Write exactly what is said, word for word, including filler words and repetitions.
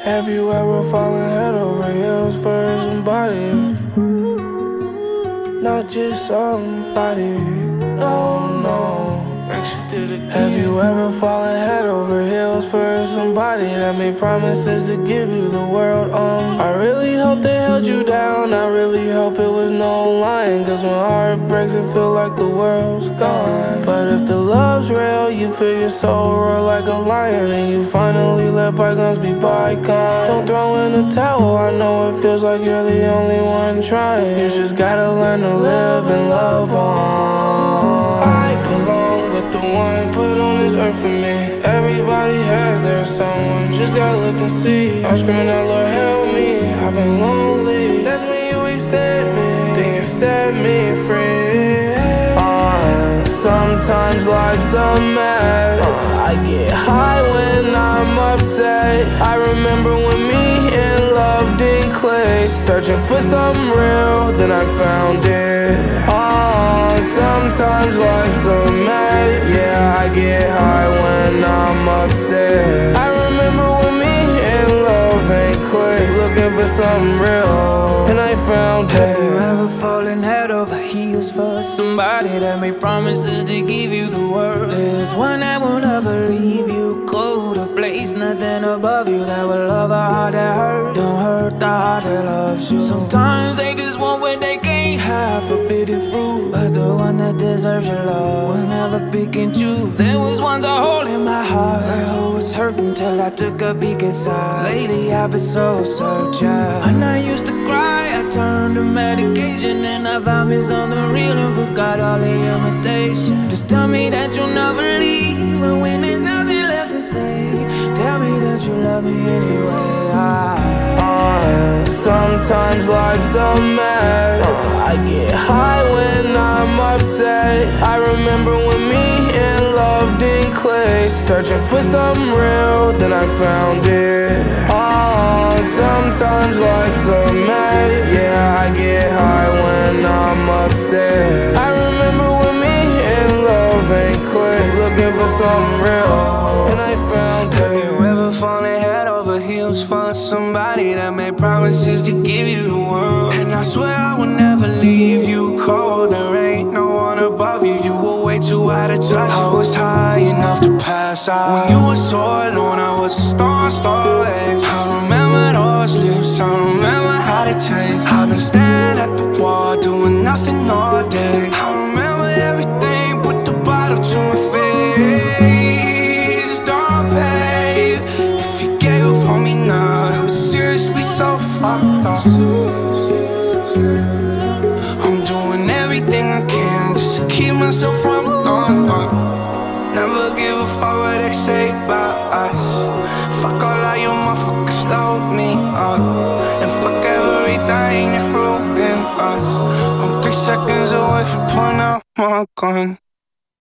Have you ever fallen head over heels for somebody? Not just somebody, no, no. Have you ever fallen head over heels for somebody that made promises to give you the world? Um, I really hope they held you down, I really hope it was no lying. Cause when heart breaks it feel like the world's gone. But if the love's real, you feel your soul roar like a lion, and you finally let bygones be bygones. Don't throw in the towel, I know it feels like you're the only one trying. You just gotta learn to live and love on. I belong with the one put on this earth for me. Everybody has their someone, just gotta look and see. I'm screaming out, Lord help me, I've been lonely. That's when you accept me, then you set me free. uh, Sometimes life's a mess. I get high when I'm upset. I remember when me and love didn't click. Searching for something real, then I found it. uh, Sometimes life's a mess. Yeah, I get high when I'm upset. I remember when me and love ain't click. Looking for something real, and I found it. Have you ever fallen head over heels for somebody that made promises to give you the world? There's one that will never leave you, go to place nothing above you, that will love a heart that hurt. Don't hurt the heart that loves you. Sometimes they just want what they can't have, forbidden fruit, but the one that deserves your love will never pick and choose. There was once a hole in my heart, I was hurting till I took a peek inside. Lately I've been so searching, and I used to cry, I turned to medication, and I found me something real and forgot all the imitation. Just tell me that you'll never leave, and when there's nothing left to say, tell me that you love me anyway. I, uh, Sometimes life's a mess. I get high when I'm upset. I remember when me and love didn't click. Searching for something real, then I found it. uh, Sometimes life's a mess. Yeah, I get high when I'm upset. I remember when me and love ain't click. Looking for something real, and I found it. Have you ever fallen head over heels for somebody that made promises to give you the world? And I swear I will never leave you cold. There ain't no one above you, you were way too high to touch. I was high enough to pass out when you were so alone. I was a star, star. I remember those lips, I remember how they taste. I've been standing at the wall, doing nothing all day. I remember everything, put the bottle to my face. Don't pay if you gave up on me now. It was seriously so fucked up. I'm doing everything I can just to keep myself from going on. Never give a fuck what they say about us. Fuck all of you motherfuckers, slow me up. And fuck everything you're ruining us. I'm three seconds away from pulling out my gun.